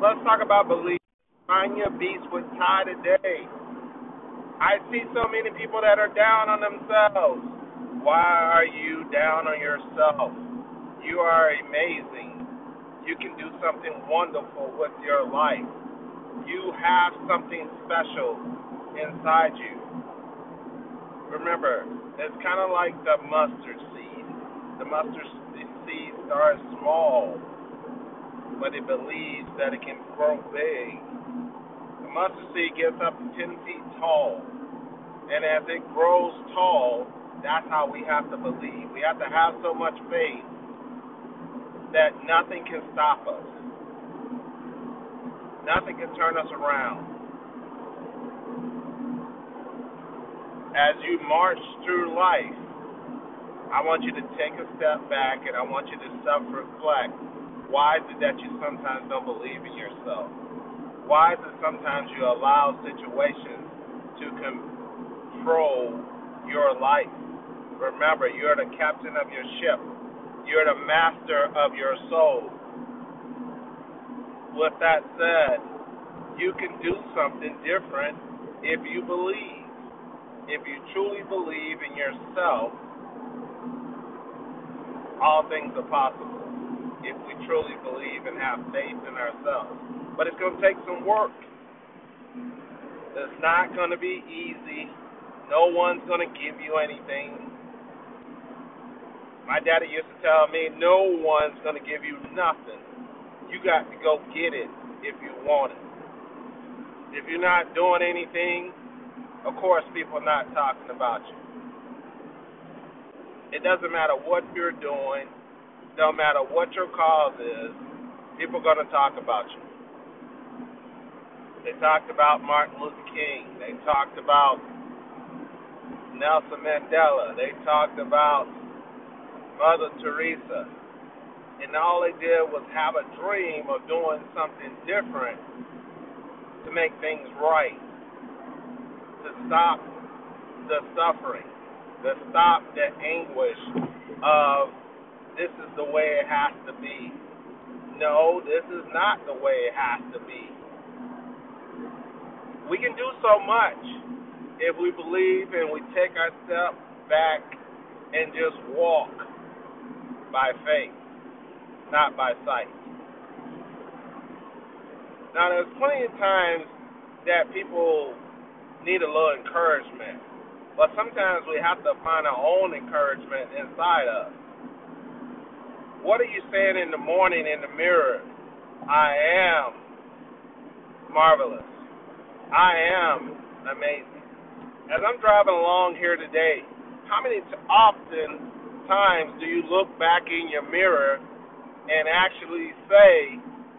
Let's talk about belief. Find your beast with Ty today. I see so many people that are down on themselves. Why are you down on yourself? You are amazing. You can do something wonderful with your life. You have something special inside you. Remember, it's kind of like the mustard seed. The mustard seed starts small, but it believes that it can grow big. The mustard seed gets up to 10 feet tall, and as it grows tall, that's how we have to believe. We have to have so much faith that nothing can stop us. Nothing can turn us around. As you march through life, I want you to take a step back and I want you to self-reflect. Why is it that you sometimes don't believe in yourself? Why is it sometimes you allow situations to control your life? Remember, you're the captain of your ship. You're the master of your soul. With that said, you can do something different if you believe. If you truly believe in yourself, all things are possible. If we truly believe and have faith in ourselves. But it's going to take some work. It's not going to be easy. No one's going to give you anything. My daddy used to tell me, no one's going to give you nothing. You got to go get it if you want it. If you're not doing anything, of course people are not talking about you. It doesn't matter what you're doing. It don't matter what your cause is. People are going to talk about you. They talked about Martin Luther King. They talked about Nelson Mandela. They talked about Mother Teresa. And all they did was have a dream of doing something different to make things right, to stop the suffering, to stop the anguish of this is the way it has to be. No, this is not the way it has to be. We can do so much if we believe and we take our step back and just walk by faith, not by sight. Now, there's plenty of times that people need a little encouragement, but sometimes we have to find our own encouragement inside us. What are you saying in the morning in the mirror? I am marvelous. I am amazing. As I'm driving along here today, how many often times do you look back in your mirror and actually say,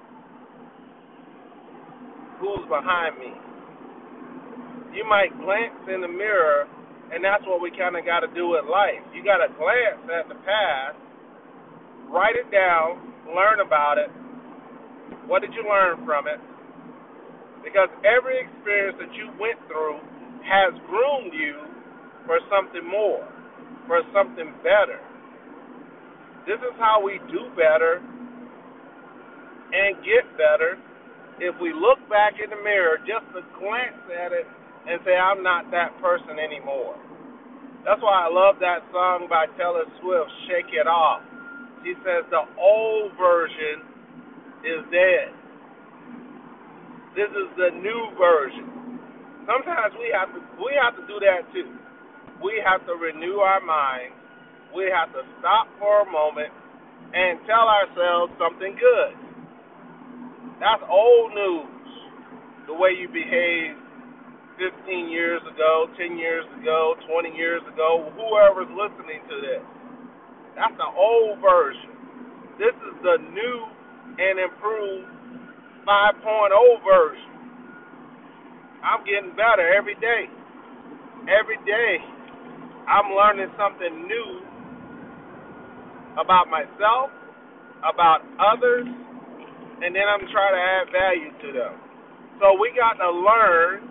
who's behind me? You might glance in the mirror, and that's what we kind of got to do with life. You got to glance at the past, write it down, learn about it. What did you learn from it? Because every experience that you went through has groomed you for something more, for something better. This is how we do better and get better if we look back in the mirror just to glance at it and say, I'm not that person anymore. That's why I love that song by Taylor Swift, Shake It Off. She says the old version is dead. This is the new version. Sometimes we have to do that too. We have to renew our minds. We have to stop for a moment and tell ourselves something good. That's old news. The way you behaved 15 years ago, 10 years ago, 20 years ago, whoever's listening to this. That's the old version. This is the new and improved 5.0 version. I'm getting better every day. Every day, I'm learning something new about myself, about others, and then I'm trying to add value to them. So we got to learn,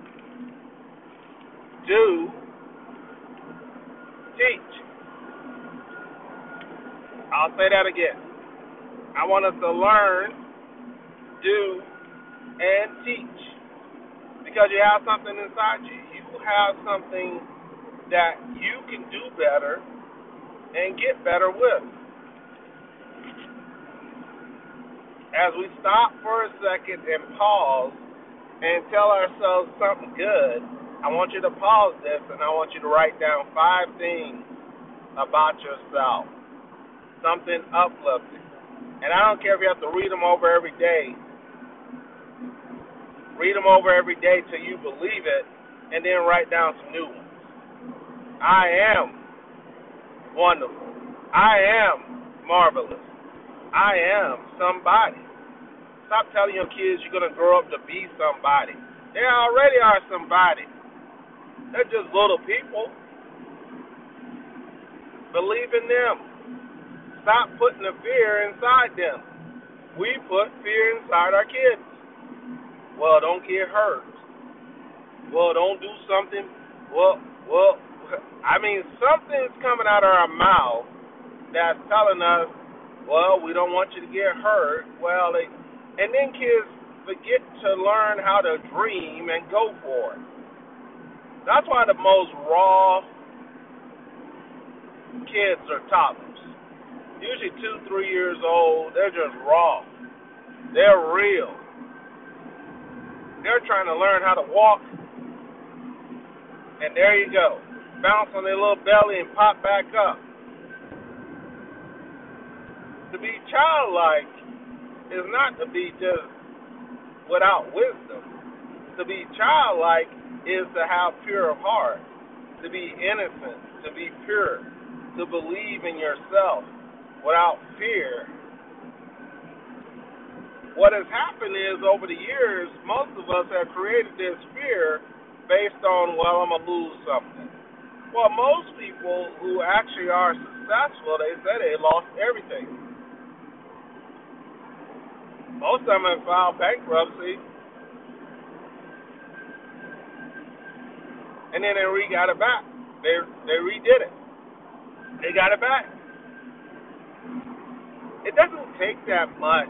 do, teach. I'll say that again. I want us to learn, do, and teach because you have something inside you. You have something that you can do better and get better with. As we stop for a second and pause and tell ourselves something good, I want you to pause this and I want you to write down 5 things about yourself, something uplifting. And I don't care if you have to read them over every day. Read them over every day till you believe it, and then write down some new ones. I am wonderful. I am marvelous. I am somebody. Stop telling your kids you're going to grow up to be somebody. They already are somebody. They're just little people. Believe in them. Stop putting the fear inside them. We put fear inside our kids. Well, don't get hurt. Well, don't do something. Something's coming out of our mouth that's telling us, well, we don't want you to get hurt. And then kids forget to learn how to dream and go for it. That's why the most raw kids are toddlers. Usually 2, 3 years old, they're just raw. They're real. They're trying to learn how to walk, and there you go. Bounce on their little belly and pop back up. To be childlike is not to be just without wisdom. To be childlike is to have pure heart, to be innocent, to be pure, to believe in yourself without fear. What has happened is over the years, most of us have created this fear based on, well, I'm going to lose something. Well, most people who actually are successful, they say they lost everything. Most of them have filed bankruptcy, and then they got it back. They redid it. They got it back. It doesn't take that much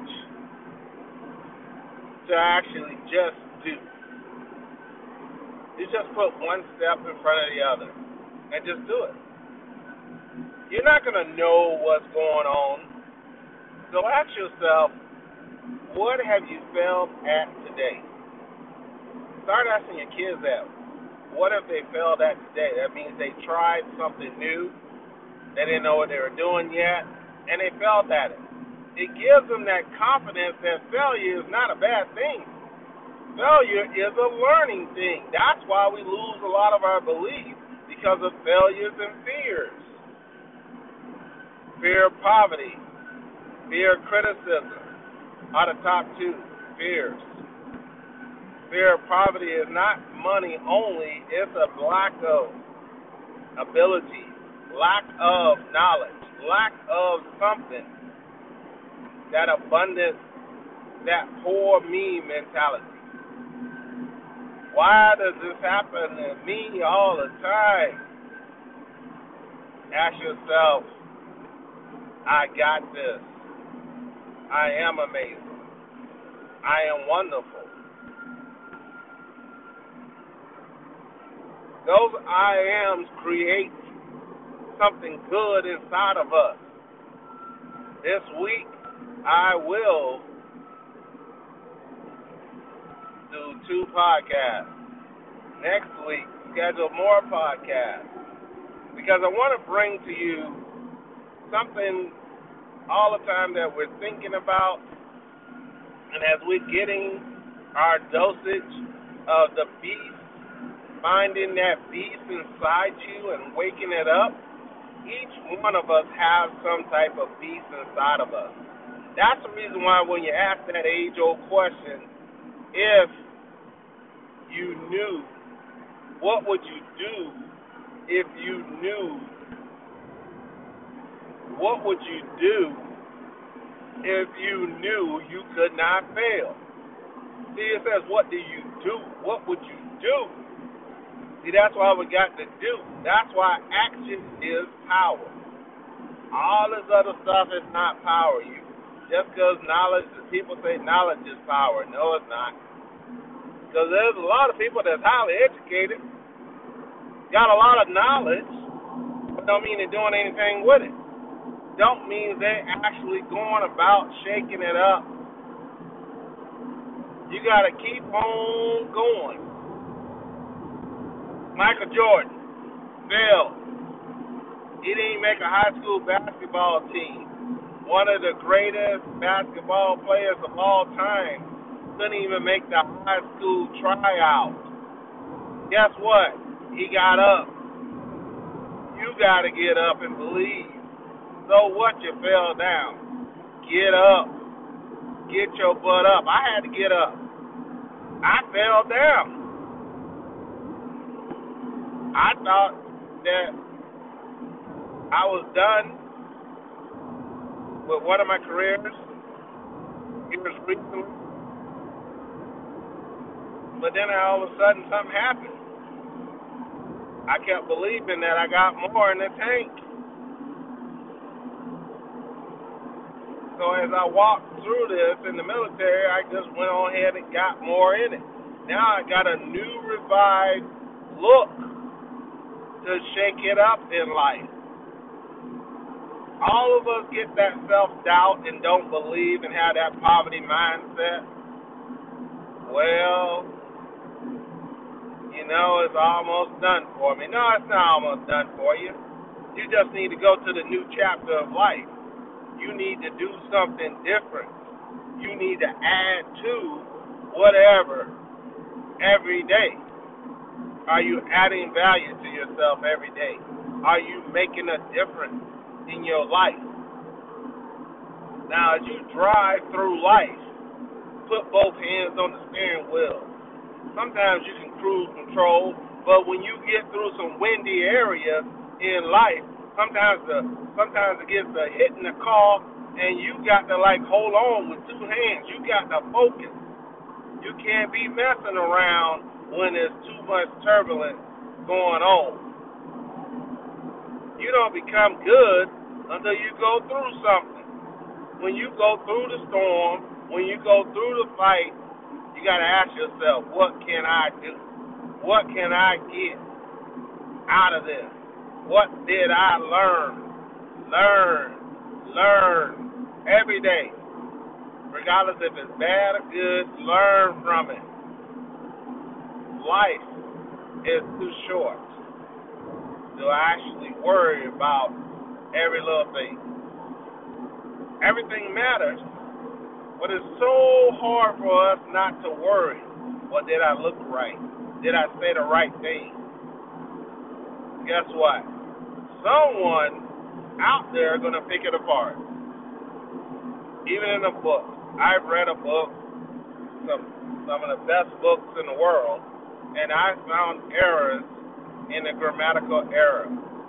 to actually just do. You just put one step in front of the other and just do it. You're not going to know what's going on. So ask yourself, what have you failed at today? Start asking your kids that. What have they failed at today? That means they tried something new. They didn't know what they were doing yet, and they failed at it. It gives them that confidence that failure is not a bad thing. Failure is a learning thing. That's why we lose a lot of our belief, because of failures and fears. Fear of poverty, fear of criticism are the top 2 fears. Fear of poverty is not money only, it's a lack of ability, lack of knowledge, lack of something. That abundance, that poor me mentality. Why does this happen to me all the time? Ask yourself, I got this. I am amazing. I am wonderful. Those I ams create something good inside of us. This week, I will do 2 podcasts. Next week, schedule more podcasts. Because I want to bring to you something all the time that we're thinking about. And as we're getting our dosage of the beast, finding that beast inside you and waking it up, each one of us has some type of beast inside of us. That's the reason why when you ask that age-old question, if you knew, what would you do if you knew? What would you do if you knew you could not fail? See, it says, what do you do? What would you do? See, that's why we got to do. That's why action is power. All this other stuff is not power. Just because knowledge, people say knowledge is power. No, it's not. Because there's a lot of people that's highly educated, got a lot of knowledge, but don't mean they're doing anything with it. Don't mean they're actually going about shaking it up. You got to keep on going. Michael Jordan failed. He didn't make a high school basketball team. One of the greatest basketball players of all time couldn't even make the high school tryout. Guess what? He got up. You got to get up and believe. So what, you fell down? Get up. Get your butt up. I had to get up. I fell down. I thought that I was done with one of my careers years recently. But then all of a sudden something happened. I kept believing that I got more in the tank. So as I walked through this in the military, I just went on ahead and got more in it. Now I got a new revived look to shake it up in life. All of us get that self-doubt and don't believe and have that poverty mindset. Well, it's almost done for me. No, it's not almost done for you. You just need to go to the new chapter of life. You need to do something different. You need to add to whatever every day. Are you adding value to yourself every day? Are you making a difference in your life? Now, as you drive through life, put both hands on the steering wheel. Sometimes you can cruise control, but when you get through some windy areas in life, sometimes it gets a hit in the car, and you got to hold on with two hands. You got to focus. You can't be messing around when there's too much turbulence going on. You don't become good until you go through something. When you go through the storm, when you go through the fight, you got to ask yourself, what can I do? What can I get out of this? What did I learn? Learn every day. Regardless if it's bad or good, learn from it. Life is too short to actually worry about every little thing. Everything matters, but it's so hard for us not to worry. Well, did I look right? Did I say the right thing? Guess what? Someone out there is going to pick it apart. Even in a book. I've read a book, some of the best books in the world, and I found errors in the grammatical error.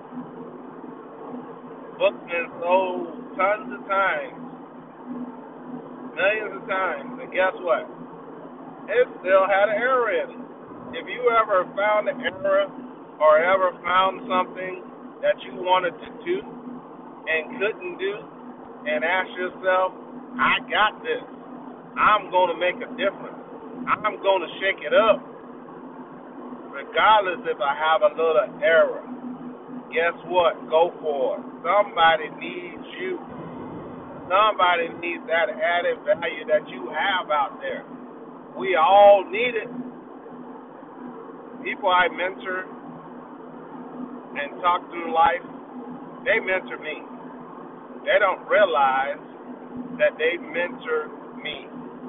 Books been sold tons of times, millions of times, and guess what? It still had an error in it. If you ever found an error or ever found something that you wanted to do and couldn't do, and ask yourself, I got this. I'm going to make a difference. I'm going to shake it up. Regardless if I have a little error. Guess what? Go for it. Somebody needs you. Somebody needs that added value that you have out there. We all need it. People I mentor and talk through life, they mentor me. They don't realize that they mentor me.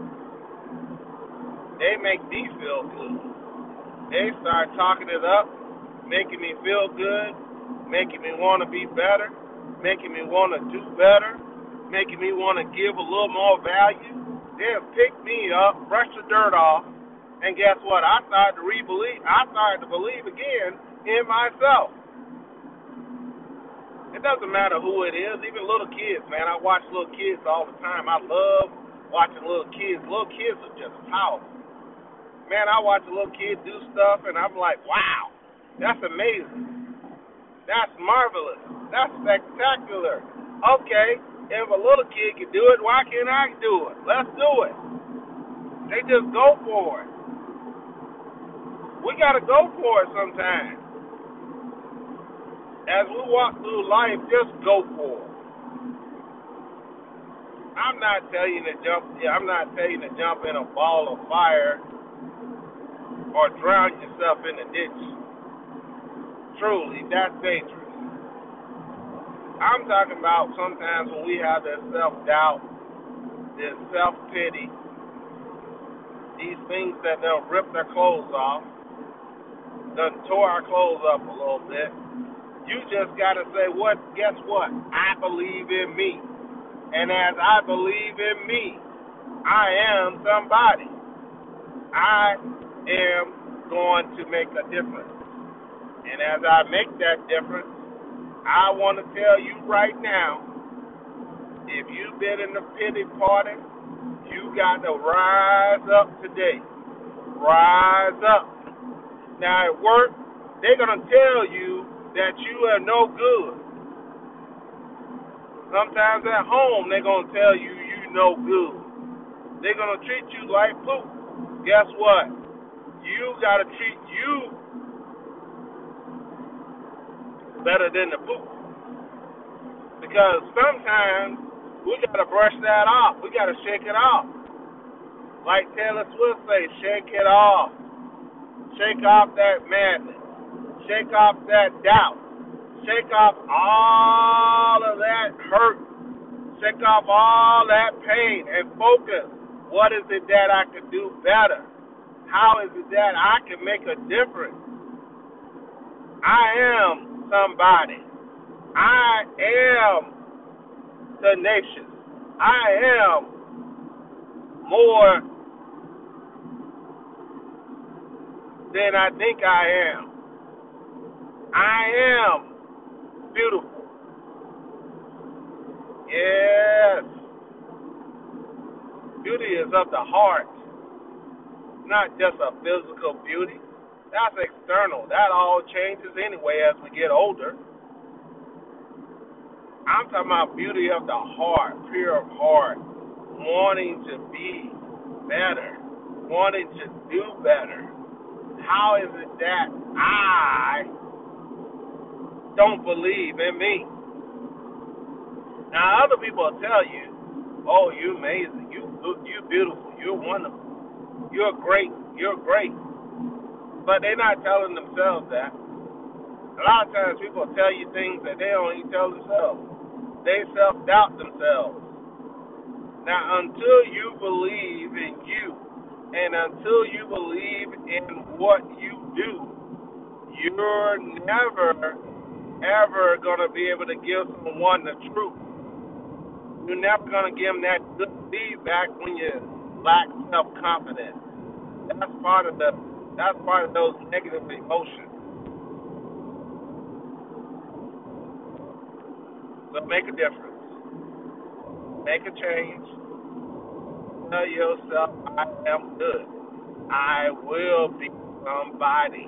They make me feel good. They start talking it up, making me feel good, making me want to be better, making me want to do better, making me want to give a little more value. They'll pick me up, brush the dirt off, and guess what? I started to believe again in myself. It doesn't matter who it is, even little kids, man. I watch little kids all the time. I love watching little kids. Little kids are just powerful. Man, I watch a little kid do stuff, and I'm like, wow, that's amazing. That's marvelous. That's spectacular. Okay, if a little kid can do it, why can't I do it? Let's do it. They just go for it. We got to go for it sometimes. As we walk through life, just go for it. I'm not telling you to jump. I'm not telling you to jump in a ball of fire or drown yourself in a ditch. Truly, that's dangerous. I'm talking about sometimes when we have this self-doubt, this self-pity, these things that they'll rip their clothes off, done tore our clothes up a little bit. You just got to say, guess what? I believe in me. And as I believe in me, I am somebody. I am going to make a difference. And as I make that difference, I want to tell you right now, if you've been in the pity party, you got to rise up today. Rise up. Now at work, they're going to tell you that you are no good. Sometimes at home, they're going to tell you no good. They're going to treat you like poop. Guess what? You got to treat you better than the poop. Because sometimes we got to brush that off. We got to shake it off. Like Taylor Swift say, shake it off. Shake off that madness. Shake off that doubt. Shake off all of that hurt. Shake off all that pain and focus. What is it that I can do better? How is it that I can make a difference? I am somebody. I am tenacious. I am more than I think I am. I am beautiful. Yes. Beauty is of the heart, not just a physical beauty. That's external. That all changes anyway as we get older. I'm talking about beauty of the heart, pure of heart, wanting to be better, wanting to do better. How is it that I don't believe in me? Now, other people will tell you, oh, you're amazing, you're beautiful, you're wonderful, you're great. But they're not telling themselves that. A lot of times people tell you things that they don't even tell themselves. They self-doubt themselves. Now, until you believe in you, and until you believe in what you do, you're never, ever going to be able to give someone the truth. You're never going to give them that good feedback when you lack self-confidence. That's part of those negative emotions. So make a difference. Make a change. Tell yourself, I am good. I will be somebody.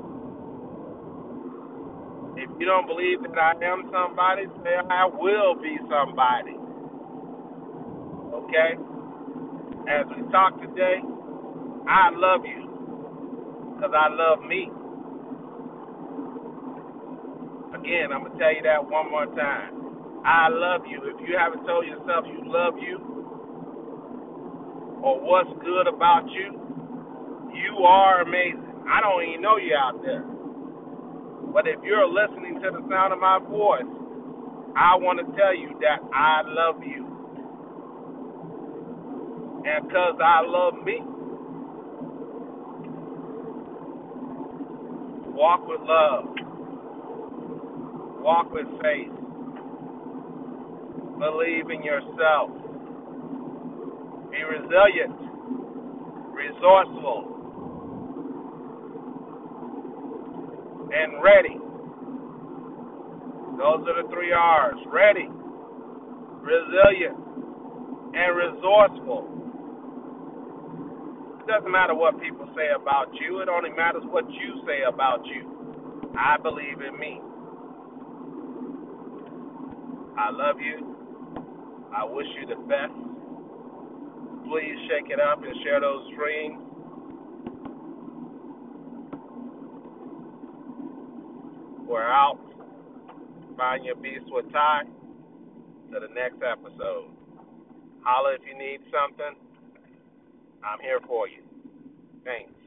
If you don't believe that I am somebody, say I will be somebody. Okay? As we talk today, I love you because I love me. Again, I'm going to tell you that one more time. I love you. If you haven't told yourself you love you or what's good about you, you are amazing. I don't even know you out there. But if you're listening to the sound of my voice, I want to tell you that I love you. And because I love me, walk with love. Walk with faith. Believe in yourself. Be resilient. Resourceful. And ready. Those are the 3 R's. Ready, resilient, and resourceful. It doesn't matter what people say about you. It only matters what you say about you. I believe in me. I love you. I wish you the best. Please shake it up and share those dreams. We're out. Find your beast with Ty. To the next episode. Holla if you need something. I'm here for you. Thanks.